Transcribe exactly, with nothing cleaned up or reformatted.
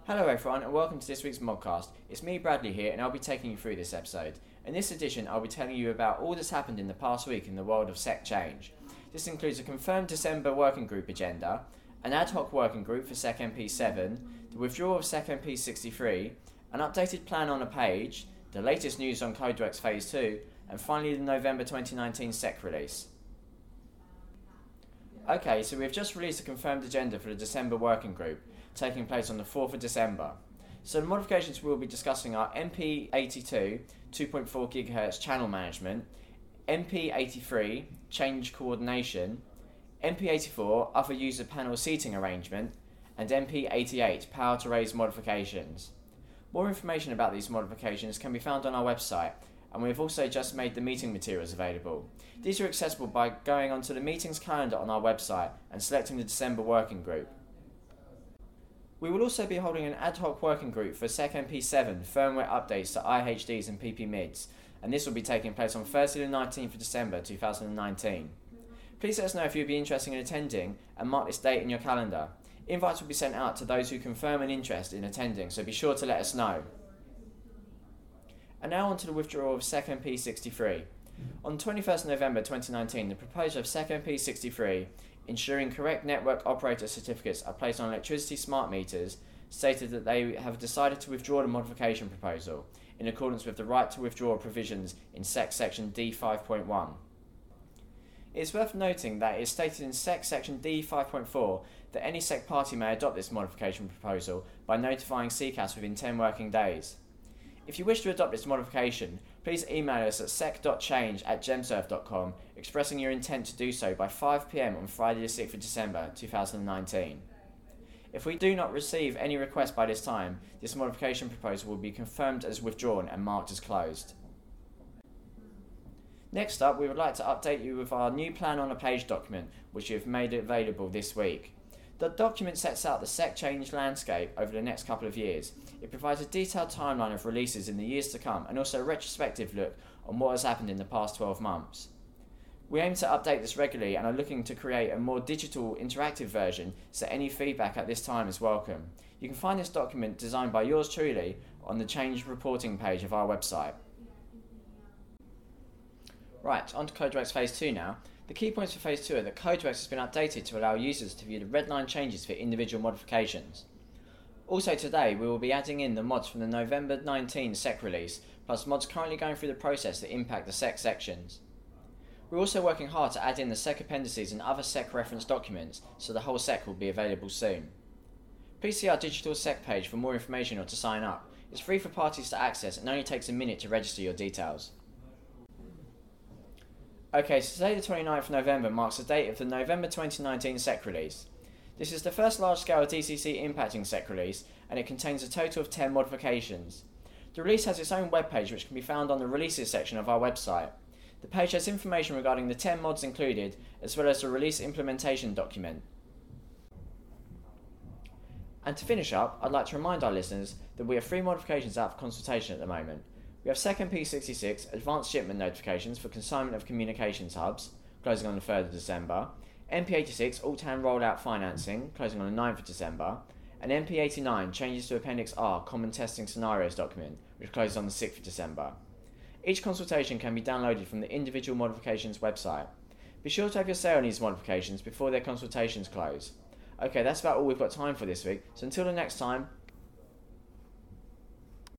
Hello everyone and welcome to this week's Modcast. It's me Bradley here and I'll be taking you through this episode. In this edition I'll be telling you about all that's happened in the past week in the world of sec change. This includes a confirmed December working group agenda, an ad hoc working group for sec M P seven, the withdrawal of sec M P sixty-three, an updated plan on a page, the latest news on CodeWorks Phase two, and finally the November twenty nineteen sec release. Okay, so we've just released a confirmed agenda for the December working group, taking place on the fourth of December. So the modifications we'll be discussing are M P eighty-two, two point four gigahertz channel management, M P eighty-three, change coordination, M P eighty-four, other user panel seating arrangement, and M P eighty-eight, power to raise modifications. More information about these modifications can be found on our website, and we've also just made the meeting materials available. These are accessible by going onto the meetings calendar on our website and selecting the December working group. We will also be holding an ad hoc working group for sec M P seven firmware updates to I H Ds and P P mids, and this will be taking place on Thursday the nineteenth of December two thousand nineteen. Please let us know if you'd be interested in attending and mark this date in your calendar. Invites will be sent out to those who confirm an interest in attending, so be sure to let us know. And now on to the withdrawal of sec M P sixty-three. On twenty-first of November twenty nineteen, the proposal of sec M P sixty-three, ensuring correct network operator certificates are placed on electricity smart meters, stated that they have decided to withdraw the modification proposal, in accordance with the right to withdraw provisions in sec section D five point one. It is worth noting that it is stated in sec section D five point four that any sec party may adopt this modification proposal by notifying C C A S within ten working days. If you wish to adopt this modification, please email us at sec dot change at gemsurf dot com expressing your intent to do so by five p m on Friday the sixth of December two thousand nineteen. If we do not receive any requests by this time, this modification proposal will be confirmed as withdrawn and marked as closed. Next up, we would like to update you with our new plan on a page document, which we have made available this week. The document sets out the sec change landscape over the next couple of years. It provides a detailed timeline of releases in the years to come and also a retrospective look on what has happened in the past twelve months. We aim to update this regularly and are looking to create a more digital, interactive version, so any feedback at this time is welcome. You can find this document designed by yours truly on the change reporting page of our website. Right, on to CodeWorks Phase two now. The key points for Phase two are that CodeWorks has been updated to allow users to view the red line changes for individual modifications. Also today, we will be adding in the mods from the November nineteenth sec release, plus mods currently going through the process that impact the sec sections. We're also working hard to add in the sec appendices and other sec reference documents, so the whole sec will be available soon. Please see our digital sec page for more information or to sign up. It's free for parties to access and only takes a minute to register your details. Okay, so today the twenty-ninth of November marks the date of the November twenty nineteen sec release. This is the first large-scale D C C impacting sec release, and it contains a total of ten modifications. The release has its own webpage which can be found on the releases section of our website. The page has information regarding the ten mods included, as well as the release implementation document. And to finish up, I'd like to remind our listeners that we have three modifications out for consultation at the moment. We have sec M P sixty-six, advanced shipment notifications for consignment of communications hubs, closing on the third of December, M P eighty-six, alt-hand rollout financing, closing on the ninth of December, and M P eighty-nine, changes to Appendix R, common testing scenarios document, which closes on the sixth of December. Each consultation can be downloaded from the individual modifications website. Be sure to have your say on these modifications before their consultations close. Okay, that's about all we've got time for this week, so until the next time,